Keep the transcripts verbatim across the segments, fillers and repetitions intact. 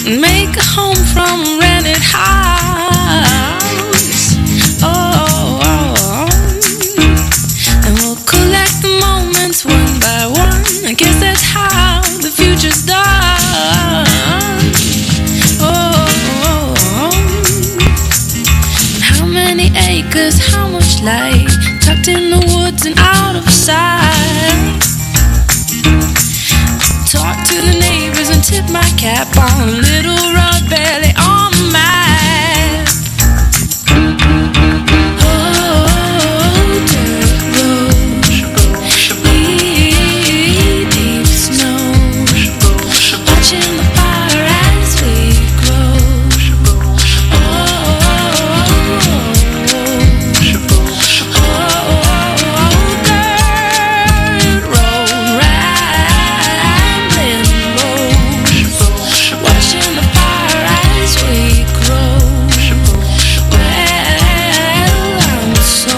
make a home from a rented house. Oh, oh, oh. And we'll collect the moments one by one. I guess that's how the future's done. Oh, oh, oh. How many acres, how much light, tucked in the woods and out of sight. Talk to the neighbors and tip my cap on a little rug belly on the mat. Oh, dirt road, deep, deep snow, watching the fire as we grow. Oh, dirt road, rambling road, watching the fire as we grow. Well, I'm so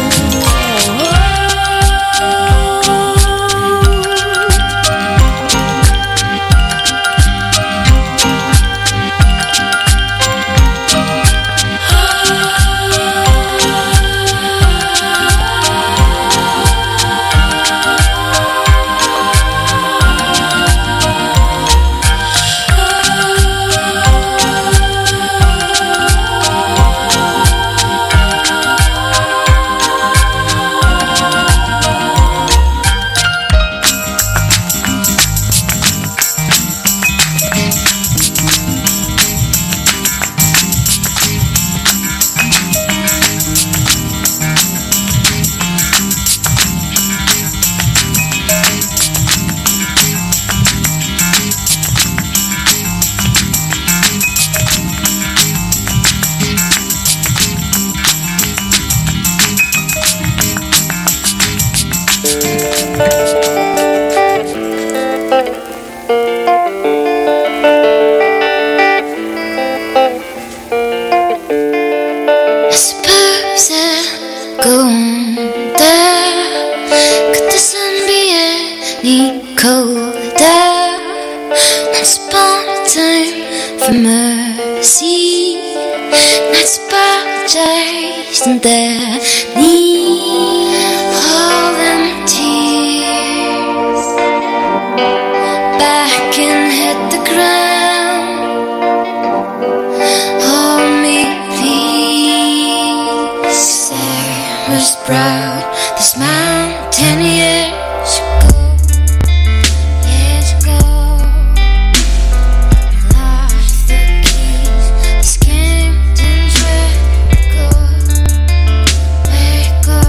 I suppose I'll go on there. Could the sun be any colder? Once upon a time for mercy, nights apologized and their knees, all them tears back and hit the ground. Hold me, please. Sarah's proud this mountain years ago, years ago. Lost the keys, the Scamptons, where it go, where it go.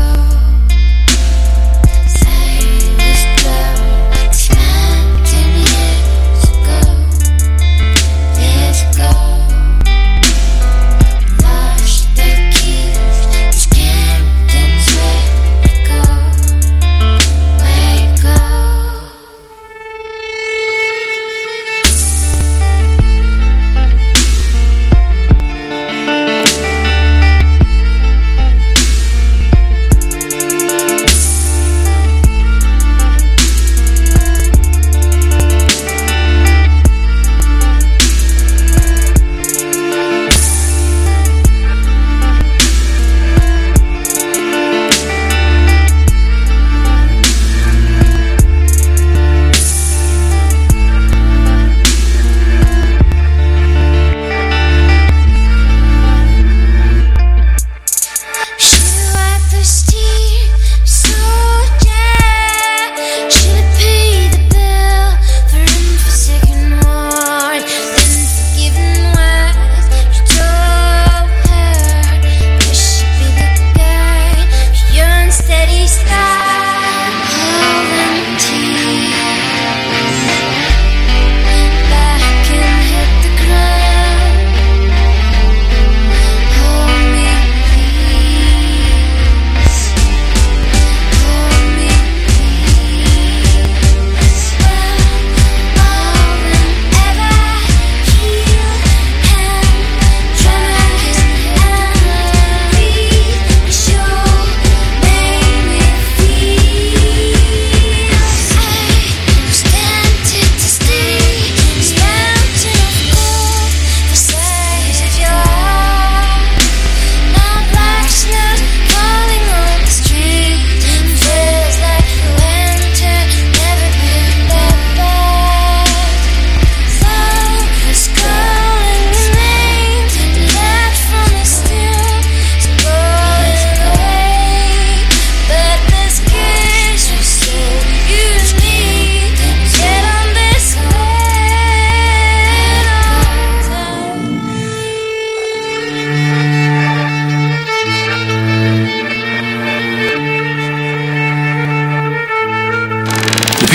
Sarah's proud this mountain years ago.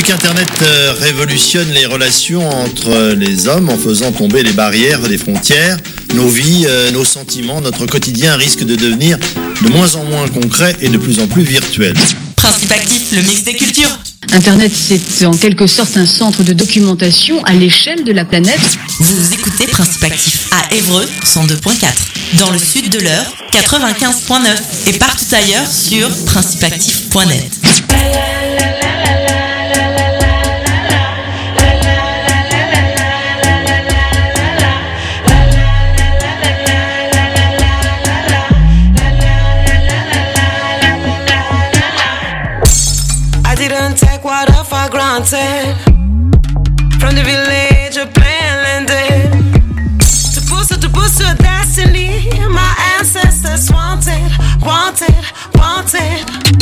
qu'Internet euh, révolutionne les relations entre les hommes en faisant tomber les barrières des frontières. Nos vies, euh, nos sentiments, notre quotidien risquent de devenir de moins en moins concrets et de plus en plus virtuels. Principe actif, le mix des cultures. Internet, c'est en quelque sorte un centre de documentation à l'échelle de la planète. Vous écoutez Principe actif à Évreux, cent deux point quatre. Dans le sud de l'Eure, quatre-vingt-quinze point neuf. Et partout ailleurs sur principe actif point net. From the village of plain landed to pursue, to pursue destiny, my ancestors wanted, wanted, wanted.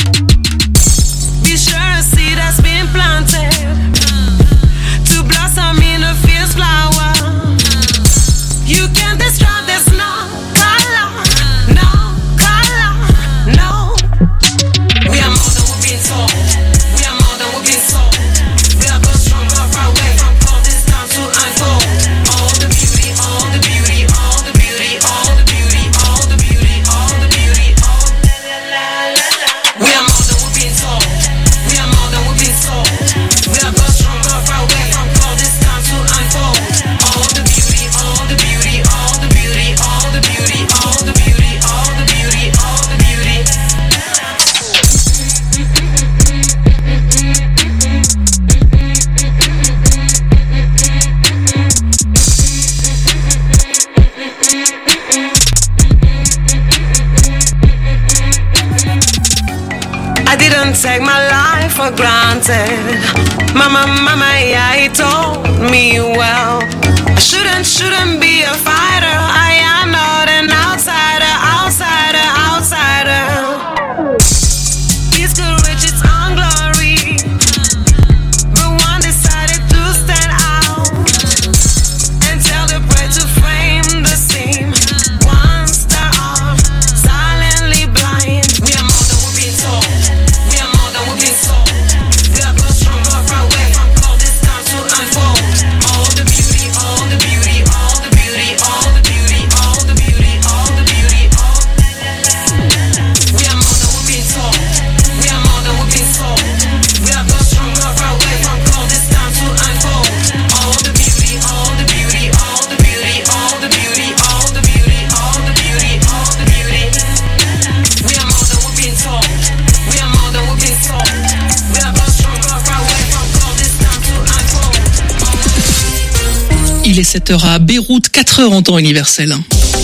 Be sure a seed has been planted to blossom in a fierce flower. You can't destroy, there's no color, no color, no. We are more than we've been told. We are more than we've been told. Take my life for granted. Mama, mama, yeah, he told me well. I shouldn't, shouldn't be a fighter. I am not an outsider, outsider, outsider. This could reach its own glory, but one decided to stand out and tell the prey to frame the seam. Once they are silently blind, we are more than we've been told. Il est sept heures à Beyrouth, quatre heures en temps universel.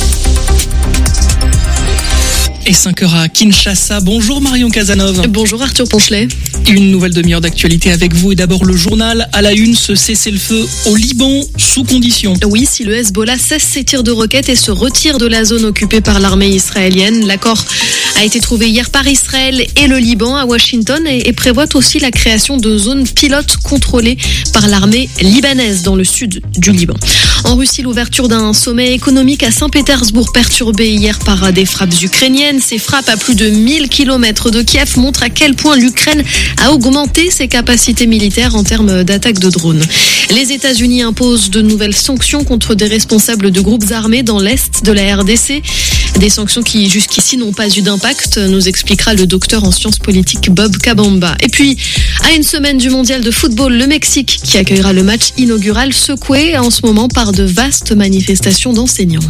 Et cinq heures à Kinshasa. Bonjour Marion Casanov. Bonjour Arthur Ponchelet. Une nouvelle demi-heure d'actualité avec vous et d'abord le journal à la une, ce cessez-le-feu au Liban sous condition. Oui, si le Hezbollah cesse ses tirs de roquettes et se retire de la zone occupée par l'armée israélienne, l'accord a été trouvé hier par Israël et le Liban à Washington et, et prévoit aussi la création de zones pilotes contrôlées par l'armée libanaise dans le sud du Liban. En Russie, l'ouverture d'un sommet économique à Saint-Pétersbourg perturbé hier par des frappes ukrainiennes. Ces frappes à plus de mille kilomètres de Kiev montrent à quel point l'Ukraine a augmenté ses capacités militaires en termes d'attaques de drones. Les États-Unis imposent de nouvelles sanctions contre des responsables de groupes armés dans l'est de la R D C. Des sanctions qui jusqu'ici n'ont pas eu d'impact, nous expliquera le docteur en sciences politiques Bob Kabamba. Et puis, à une semaine du mondial de football, le Mexique qui accueillera le match inaugural secoué en ce moment par de vastes manifestations d'enseignants.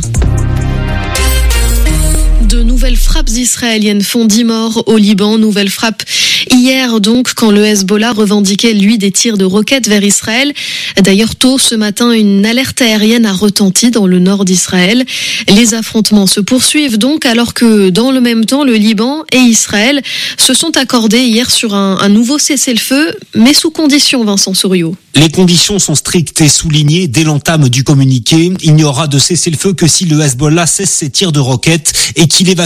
De nouvelles frappes israéliennes font dix morts au Liban. Nouvelles frappes hier donc quand le Hezbollah revendiquait lui des tirs de roquettes vers Israël. D'ailleurs tôt ce matin une alerte aérienne a retenti dans le nord d'Israël. Les affrontements se poursuivent donc alors que dans le même temps le Liban et Israël se sont accordés hier sur un, un nouveau cessez-le-feu mais sous condition, Vincent Souriau. Les conditions sont strictes et soulignées dès l'entame du communiqué. Il n'y aura de cessez-le-feu que si le Hezbollah cesse ses tirs de roquettes et qu'il évacue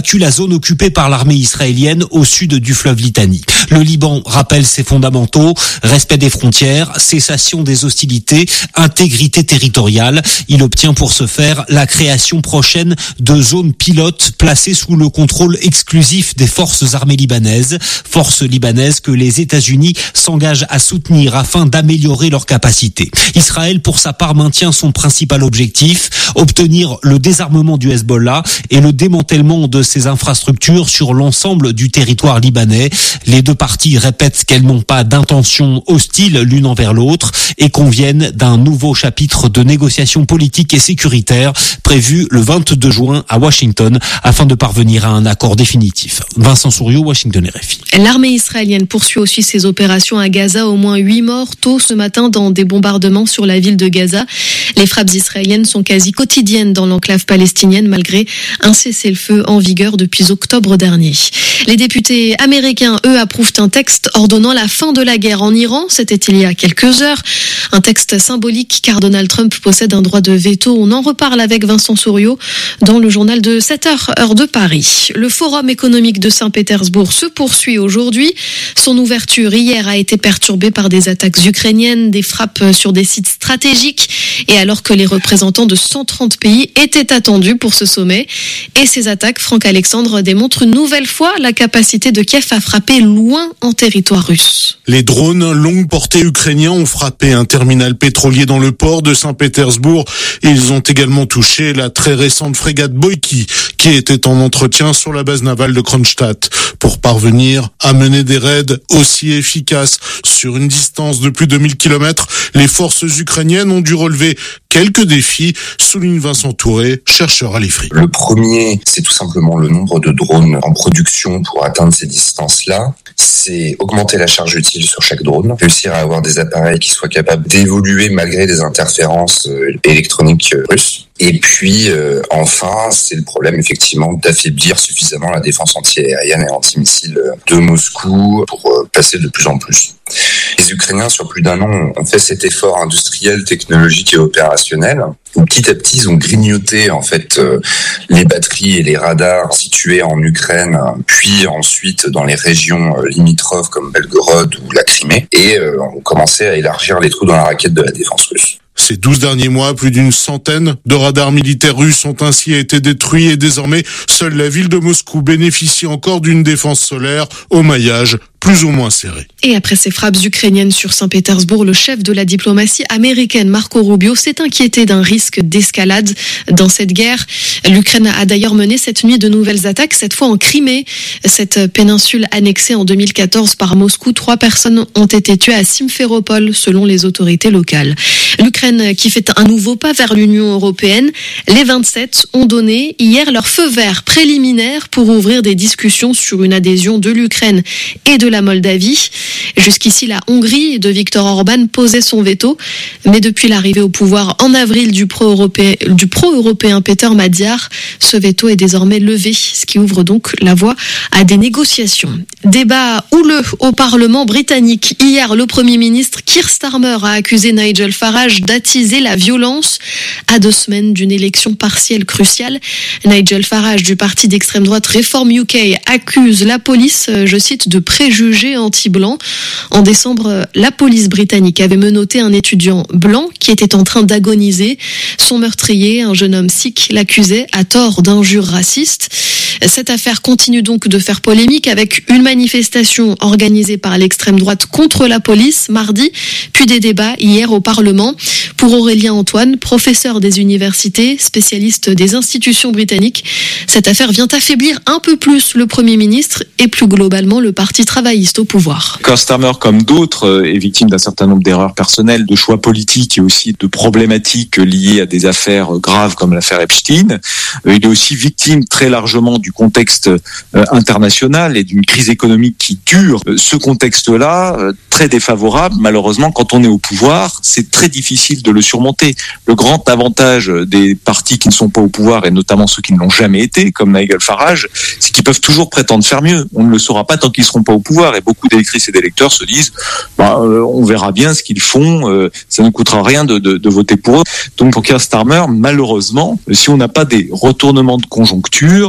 évacue la zone occupée par l'armée israélienne au sud du fleuve Litani. Le Liban rappelle ses fondamentaux, respect des frontières, cessation des hostilités, intégrité territoriale. Il obtient pour ce faire la création prochaine de zones pilotes placées sous le contrôle exclusif des forces armées libanaises, forces libanaises que les États-Unis s'engagent à soutenir afin d'améliorer leurs capacités. Israël, pour sa part, maintient son principal objectif, obtenir le désarmement du Hezbollah et le démantèlement de ses infrastructures sur l'ensemble du territoire libanais. Les deux parties répètent qu'elles n'ont pas d'intention hostile l'une envers l'autre et conviennent d'un nouveau chapitre de négociations politiques et sécuritaires prévu le vingt-deux juin à Washington afin de parvenir à un accord définitif. Vincent Souriau, Washington R F I. L'armée israélienne poursuit aussi ses opérations à Gaza. Au moins huit morts tôt ce matin dans des bombardements sur la ville de Gaza. Les frappes israéliennes sont quasi quotidiennes dans l'enclave palestinienne malgré un cessez-le-feu en vigueur depuis octobre dernier. Les députés américains, eux, approuvent un texte ordonnant la fin de la guerre en Iran. C'était il y a quelques heures. Un texte symbolique car Donald Trump possède un droit de veto. On en reparle avec Vincent Souriau dans le journal de sept heures, heure de Paris. Le Forum économique de Saint-Pétersbourg se poursuit aujourd'hui. Son ouverture hier a été perturbée par des attaques ukrainiennes, des frappes sur des sites stratégiques et alors que les représentants de cent trente pays étaient attendus pour ce sommet. Et ces attaques, Franck Alexandre, démontrent une nouvelle fois la capacité de Kiev à frapper loin en territoire russe. Les drones longue portée ukrainiens ont frappé un terminal pétrolier dans le port de Saint-Pétersbourg. Ils ont également touché la très récente frégate Boïki qui était en entretien sur la base navale de Kronstadt pour parvenir à mener des raids aussi efficaces. Sur une distance de plus de mille kilomètres, les forces ukrainiennes ont dû relever quelques défis, souligne Vincent Touré, chercheur à l'I F R I. Le premier, c'est tout simplement le nombre de drones en production pour atteindre ces distances-là. C'est augmenter la charge utile sur chaque drone, réussir à avoir des appareils qui soient capables d'évoluer malgré des interférences électroniques russes. Et puis, euh, enfin, c'est le problème, effectivement, d'affaiblir suffisamment la défense anti-aérienne et anti-missile de Moscou pour euh, passer de plus en plus. Les Ukrainiens, sur plus d'un an, ont fait cet effort industriel, technologique et opérationnel, où petit à petit, ils ont grignoté, en fait, euh, les batteries et les radars situés en Ukraine, puis ensuite dans les régions euh, limitrophes comme Belgorod ou la Crimée, et euh, ont commencé à élargir les trous dans la raquette de la défense russe. Ces douze derniers mois, plus d'une centaine de radars militaires russes ont ainsi été détruits et désormais, seule la ville de Moscou bénéficie encore d'une défense solaire au maillage plus ou moins serré. Et après ces frappes ukrainiennes sur Saint-Pétersbourg, le chef de la diplomatie américaine, Marco Rubio, s'est inquiété d'un risque d'escalade dans cette guerre. L'Ukraine a d'ailleurs mené cette nuit de nouvelles attaques, cette fois en Crimée. Cette péninsule annexée en deux mille quatorze par Moscou, trois personnes ont été tuées à Simferopol, selon les autorités locales. L'Ukraine qui fait un nouveau pas vers l'Union européenne. Les vingt-sept ont donné hier leur feu vert préliminaire pour ouvrir des discussions sur une adhésion de l'Ukraine et de la Moldavie. Jusqu'ici, la Hongrie de Viktor Orban posait son veto, mais depuis l'arrivée au pouvoir en avril du pro-européen, du pro-européen Peter Magyar, ce veto est désormais levé, ce qui ouvre donc la voie à des négociations. Débat houleux au Parlement britannique. Hier, le Premier ministre Keir Starmer a accusé Nigel Farage d'attiser la violence à deux semaines d'une élection partielle cruciale. Nigel Farage du parti d'extrême droite Reform U K accuse la police, je cite, de préjugés anti-blancs. En décembre, la police britannique avait menotté un étudiant blanc qui était en train d'agoniser. Son meurtrier, un jeune homme sikh, l'accusait à tort d'injures racistes. Cette affaire continue donc de faire polémique avec une manifestation organisée par l'extrême droite contre la police mardi, puis des débats hier au Parlement. Pour Aurélien Antoine, professeur des universités, spécialiste des institutions britanniques, cette affaire vient affaiblir un peu plus le Premier ministre et plus globalement le Parti travailliste au pouvoir. Keir Starmer, comme d'autres, est victime d'un certain nombre d'erreurs personnelles, de choix politiques et aussi de problématiques liées à des affaires graves comme l'affaire Epstein. Il est aussi victime très largement du contexte international et d'une crise économique qui dure. Ce contexte-là, très défavorable, malheureusement, quand on est au pouvoir, c'est très difficile de le surmonter. Le grand avantage des partis qui ne sont pas au pouvoir, et notamment ceux qui ne l'ont jamais été, comme Nigel Farage, c'est qu'ils peuvent toujours prétendre faire mieux. On ne le saura pas tant qu'ils ne seront pas au pouvoir. Et beaucoup d'électrices et d'électeurs se disent bah, euh, on verra bien ce qu'ils font, euh, ça ne coûtera rien de, de, de voter pour eux. Donc pour Keir Starmer, malheureusement, si on n'a pas des retournements de conjoncture,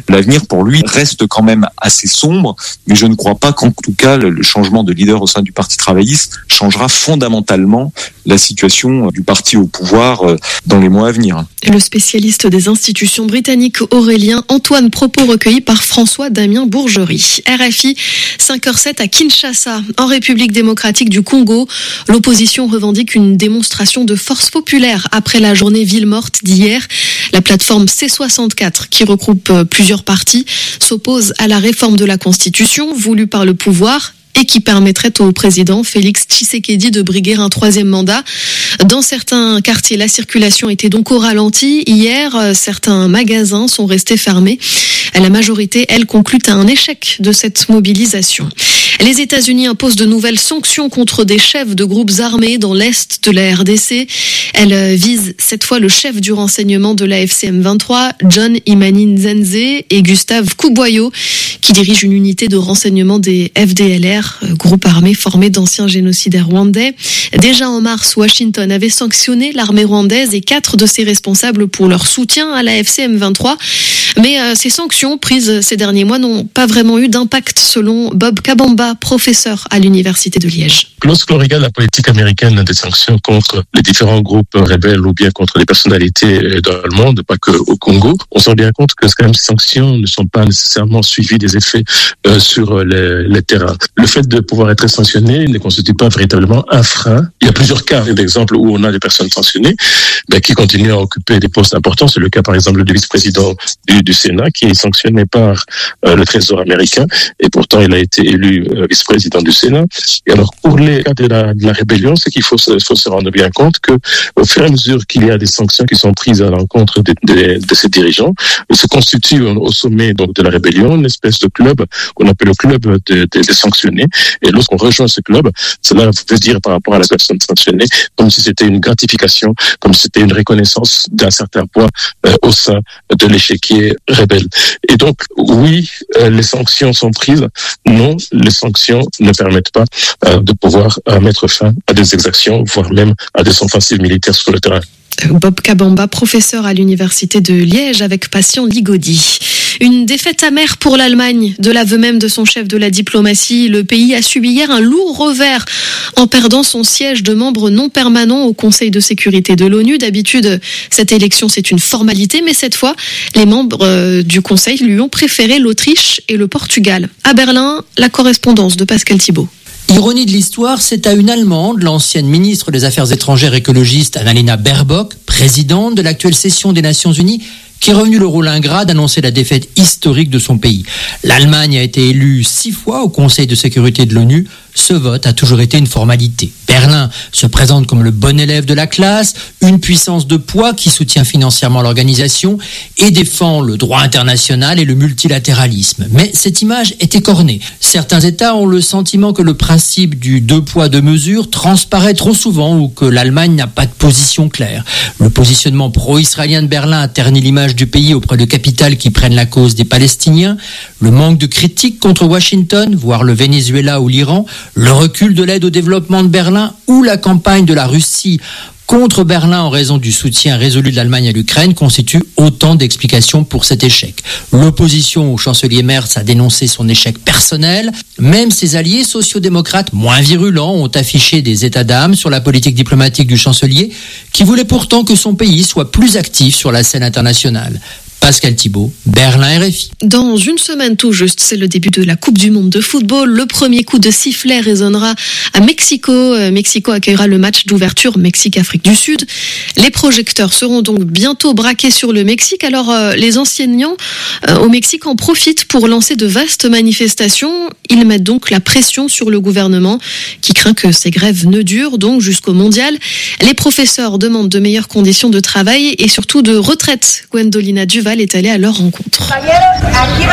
L'avenir pour lui reste quand même assez sombre, mais je ne crois pas qu'en tout cas le changement de leader au sein du Parti travailliste changera fondamentalement la situation du parti au pouvoir dans les mois à venir. Le spécialiste des institutions britanniques Aurélien Antoine, propos recueillis par François-Damien Bourgerie. R F I, cinq heures sept à Kinshasa, en République démocratique du Congo. L'opposition revendique une démonstration de force populaire après la journée ville morte d'hier. La plateforme C soixante-quatre, qui regroupe plusieurs partis, s'oppose à la réforme de la Constitution voulue par le pouvoir et qui permettrait au président Félix Tshisekedi de briguer un troisième mandat. Dans certains quartiers, la circulation était donc au ralenti. Hier, certains magasins sont restés fermés. La majorité, elle, conclut à un échec de cette mobilisation. Les États-Unis imposent de nouvelles sanctions contre des chefs de groupes armés dans l'est de la R D C. Elles visent cette fois le chef du renseignement de la F C M vingt-trois, John Imani Nzenze, et Gustave Kuboyo, qui dirige une unité de renseignement des F D L R, groupe armé formé d'anciens génocidaires rwandais. Déjà en mars, Washington avait sanctionné l'armée rwandaise et quatre de ses responsables pour leur soutien à la F C M vingt-trois. Mais euh, ces sanctions prises ces derniers mois n'ont pas vraiment eu d'impact, selon Bob Kabamba, professeur à l'université de Liège. Lorsqu'on regarde la politique américaine des sanctions contre les différents groupes rebelles ou bien contre les personnalités dans le monde, pas que au Congo, on se rend bien compte que quand même ces sanctions ne sont pas nécessairement suivies des effets euh, sur les, les terrains. Le fait de pouvoir être sanctionné ne constitue pas véritablement un frein. Il y a plusieurs cas d'exemples où on a des personnes sanctionnées ben, qui continuent à occuper des postes importants. C'est le cas par exemple du vice-président du, du Sénat qui est sanctionné par euh, le Trésor américain et pourtant il a été élu euh, vice-président du Sénat. Et alors pour les cas de la, de la rébellion, c'est qu'il faut se, faut se rendre bien compte que au fur et à mesure qu'il y a des sanctions qui sont prises à l'encontre de, de, de ces dirigeants, se constitue au sommet donc de la rébellion une espèce de club qu'on appelle le club des de, de sanctionnés. Et lorsqu'on rejoint ce club, cela veut dire par rapport à la personne sanctionnée comme si c'était une gratification, comme si c'était une reconnaissance d'un certain poids euh, au sein de l'échiquier rebelle. Et donc oui, euh, les sanctions sont prises. Non, les sanctions ne permettent pas euh, de pouvoir euh, mettre fin à des exactions, voire même à des offensives militaires sur le terrain. Bob Kabamba, professeur à l'université de Liège avec Patient Ligodi. Une défaite amère pour l'Allemagne. De l'aveu même de son chef de la diplomatie, le pays a subi hier un lourd revers en perdant son siège de membre non permanent au Conseil de sécurité de l'ONU. D'habitude, cette élection, c'est une formalité, mais cette fois, les membres du Conseil lui ont préféré l'Autriche et le Portugal. À Berlin, la correspondance de Pascal Thibault. Ironie de l'histoire, c'est à une Allemande, l'ancienne ministre des Affaires étrangères écologiste Annalena Baerbock, présidente de l'actuelle session des Nations Unies, qui est revenu le rôle ingrat d'annoncer la défaite historique de son pays. L'Allemagne a été élue six fois au Conseil de sécurité de l'ONU. Ce vote a toujours été une formalité. Berlin se présente comme le bon élève de la classe, une puissance de poids qui soutient financièrement l'organisation et défend le droit international et le multilatéralisme. Mais cette image est écornée. Certains États ont le sentiment que le principe du deux poids deux mesures transparaît trop souvent ou que l'Allemagne n'a pas de position claire. Le positionnement pro-israélien de Berlin a terni l'image du pays auprès de capitales qui prennent la cause des Palestiniens. Le manque de critique contre Washington, voire le Venezuela ou l'Iran, le recul de l'aide au développement de Berlin ou la campagne de la Russie contre Berlin en raison du soutien résolu de l'Allemagne à l'Ukraine constituent autant d'explications pour cet échec. L'opposition au chancelier Merz a dénoncé son échec personnel. Même ses alliés sociodémocrates moins virulents ont affiché des états d'âme sur la politique diplomatique du chancelier qui voulait pourtant que son pays soit plus actif sur la scène internationale. Pascal Thibault, Berlin R F I. Dans une semaine tout juste, c'est le début de la Coupe du Monde de football. Le premier coup de sifflet résonnera à Mexico. Mexico accueillera le match d'ouverture Mexique-Afrique du Sud. Les projecteurs seront donc bientôt braqués sur le Mexique. Alors euh, les enseignants euh, au Mexique en profitent pour lancer de vastes manifestations. Ils mettent donc la pression sur le gouvernement qui craint que ces grèves ne durent donc jusqu'au mondial. Les professeurs demandent de meilleures conditions de travail et surtout de retraite. Gwendolina Duval est allée à leur rencontre.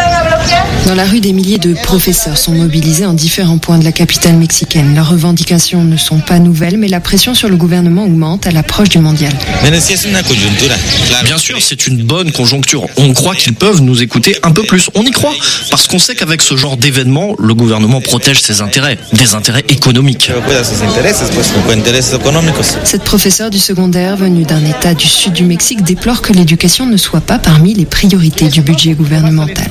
Dans la rue, des milliers de professeurs sont mobilisés en différents points de la capitale mexicaine. Leurs revendications ne sont pas nouvelles, mais la pression sur le gouvernement augmente à l'approche du mondial. Bien sûr, c'est une bonne conjoncture. On croit qu'ils peuvent nous écouter un peu plus. On y croit, parce qu'on sait qu'avec ce genre d'événement, le gouvernement protège ses intérêts, des intérêts économiques. Cette professeure du secondaire venue d'un état du sud du Mexique déplore que l'éducation ne soit pas parmi les priorités du budget gouvernemental.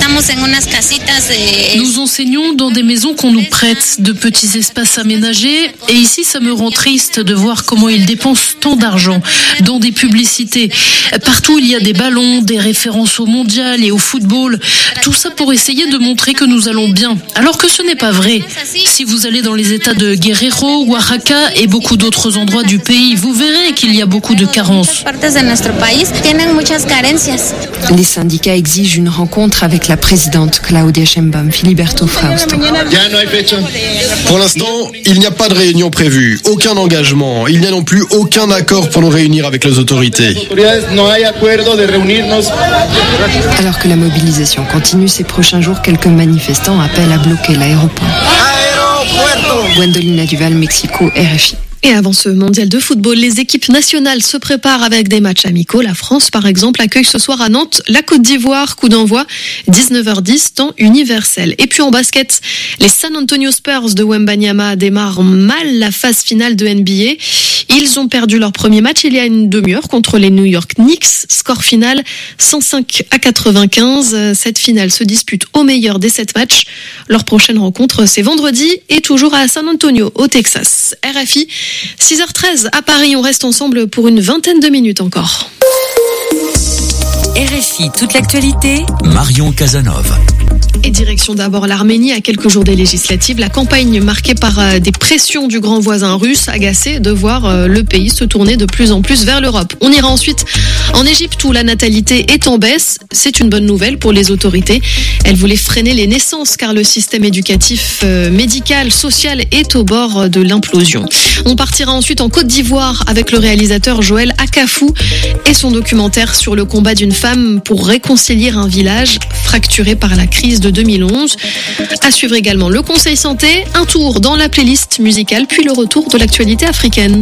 Nous enseignons dans des maisons qu'on nous prête, de petits espaces aménagés, et ici ça me rend triste de voir comment ils dépensent tant d'argent dans des publicités. Partout il y a des ballons, des références au mondial et au football, tout ça pour essayer de montrer que nous allons bien, alors que ce n'est pas vrai. Si vous allez dans les états de Guerrero, Oaxaca et beaucoup d'autres endroits du pays, vous verrez qu'il y a beaucoup de carences. Les syndicats exigent une rencontre avec la présidente Claudia Sheinbaum, Filiberto Frausto. Pour l'instant, il n'y a pas de réunion prévue, aucun engagement. Il n'y a non plus aucun accord pour nous réunir avec les autorités. Alors que la mobilisation continue ces prochains jours, quelques manifestants appellent à bloquer l'aéroport. Gwendolina Duval, Mexico, R F I. Et avant ce mondial de football, les équipes nationales se préparent avec des matchs amicaux. La France, par exemple, accueille ce soir à Nantes la Côte d'Ivoire. Coup d'envoi, dix-neuf heures dix, temps universel. Et puis en basket, les San Antonio Spurs de Wembanyama démarrent mal la phase finale de N B A. Ils ont perdu leur premier match il y a une demi-heure contre les New York Knicks. Score final cent cinq à quatre-vingt-quinze. Cette finale se dispute au meilleur des sept matchs. Leur prochaine rencontre, c'est vendredi et toujours à San Antonio, au Texas. R F I, six heures treize à Paris. On reste ensemble pour une vingtaine de minutes encore. R F I, toute l'actualité. Marion Casanov. Et direction d'abord l'Arménie, à quelques jours des législatives. La campagne marquée par euh, des pressions du grand voisin russe, agacé de voir euh, le pays se tourner de plus en plus vers l'Europe. On ira ensuite en Égypte où la natalité est en baisse. C'est une bonne nouvelle pour les autorités. Elles voulaient freiner les naissances car le système éducatif, euh, médical, social est au bord de l'implosion. On partira ensuite en Côte d'Ivoire avec le réalisateur Joël Akafou et son documentaire sur le combat d'une femme pour réconcilier un village fracturé par la crise de deux mille onze. À suivre également le Conseil Santé, un tour dans la playlist musicale, puis le retour de l'actualité africaine.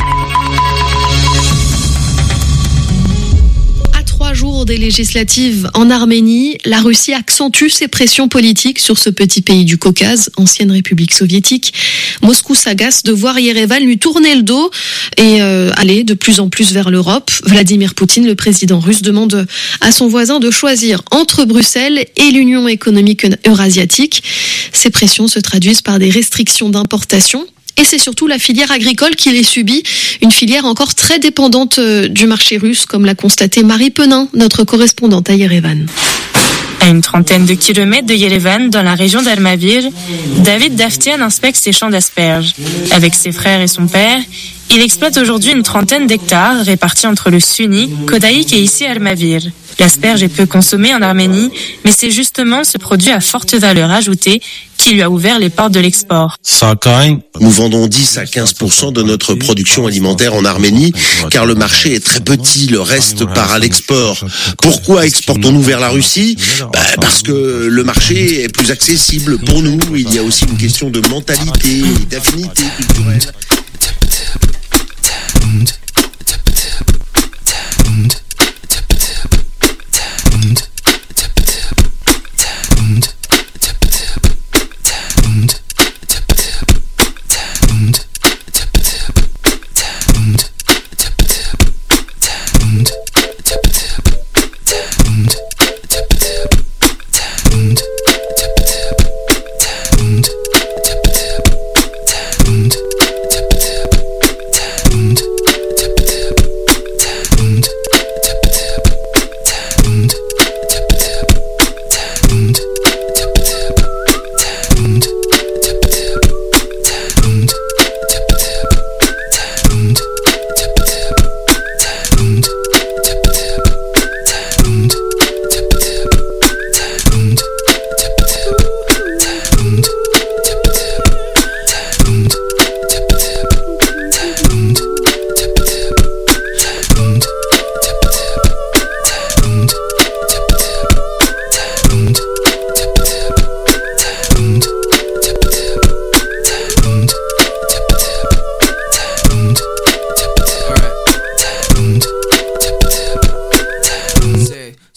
Jour des législatives en Arménie, la Russie accentue ses pressions politiques sur ce petit pays du Caucase, ancienne République soviétique. Moscou s'agace de voir Yerevan lui tourner le dos et euh, aller de plus en plus vers l'Europe. Vladimir Poutine, le président russe, demande à son voisin de choisir entre Bruxelles et l'Union économique eurasiatique. Ces pressions se traduisent par des restrictions d'importation. Et c'est surtout la filière agricole qui les subit, une filière encore très dépendante du marché russe, comme l'a constaté Marie Penin, notre correspondante à Yerevan. À une trentaine de kilomètres de Yerevan, dans la région d'Almavir, David Daftian inspecte ses champs d'asperges. Avec ses frères et son père, il exploite aujourd'hui une trentaine d'hectares répartis entre le Sunni, Kodaïk et ici Almavir. L'asperge est peu consommée en Arménie, mais c'est justement ce produit à forte valeur ajoutée qui lui a ouvert les portes de l'export. Nous vendons dix à quinze pour cent de notre production alimentaire en Arménie, car le marché est très petit, le reste part à l'export. Pourquoi exportons-nous vers la Russie ? Bah, parce que le marché est plus accessible pour nous. Il y a aussi une question de mentalité et d'affinité culturelle.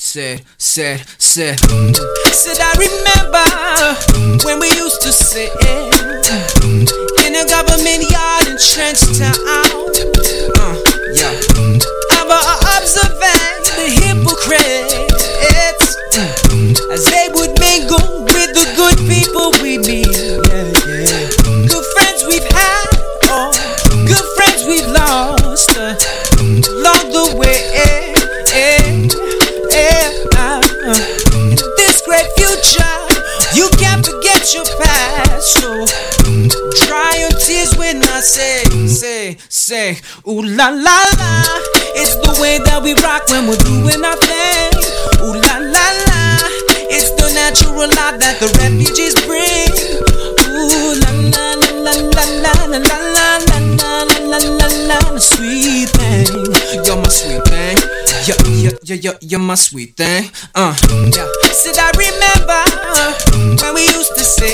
said, said, said. Said I remember when we used to sit in a government yard in Trenchtown. Uh, yeah. Ever observing the hypocrites as they would mingle with the good people we meet. Yeah, yeah. Good friends we've had, oh, good friends we've lost uh, along the way. In this great future, you can't forget your past. So dry your tears when I say, say, say, ooh la la la. It's the way that we rock when we're doing our thing. Ooh la la la. It's the natural life that the refugees bring. Ooh la la la la la la la la la la la la la la. Sweet thing, you're my sweet thing. Yo, yo, yo, yo, you're my sweet thing. Uh, yeah. Said I remember when we used to sit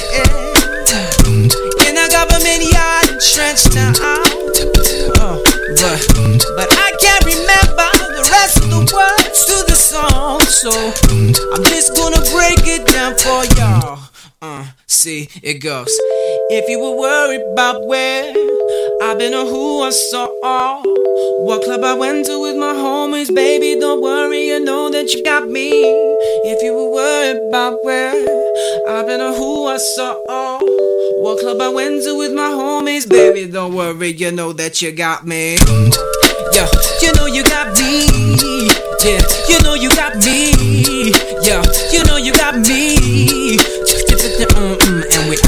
in a government yard in Trenchtown. Uh, but, but I can't remember the rest of the words to the song, so I'm just gonna break it down for y'all. Uh, see, it goes. If you were worried about where I've been or who I saw, what club I went to with my homies, baby, don't worry, you know that you got me. If you were worried about where I've been or who I saw, what club I went to with my homies, baby, don't worry, you know that you got me. Yeah, you know you got me. Yeah, you know you got me. Yeah, you know you got me. And we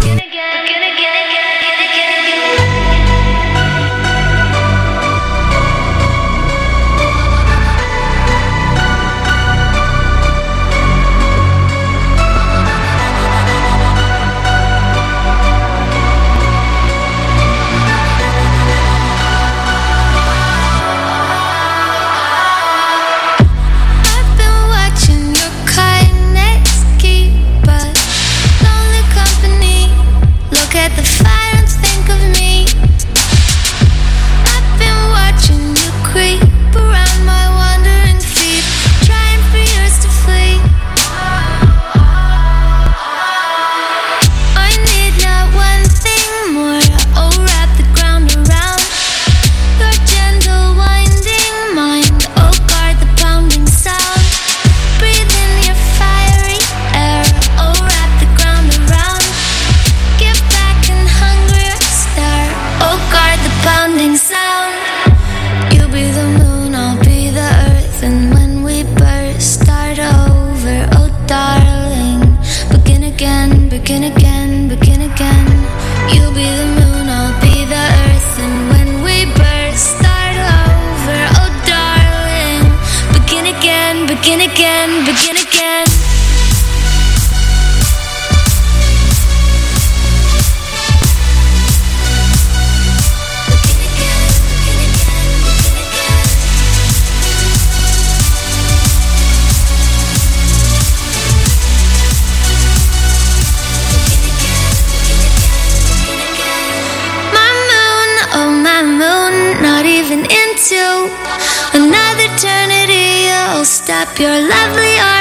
Another eternity, you'll stop your lovely arms.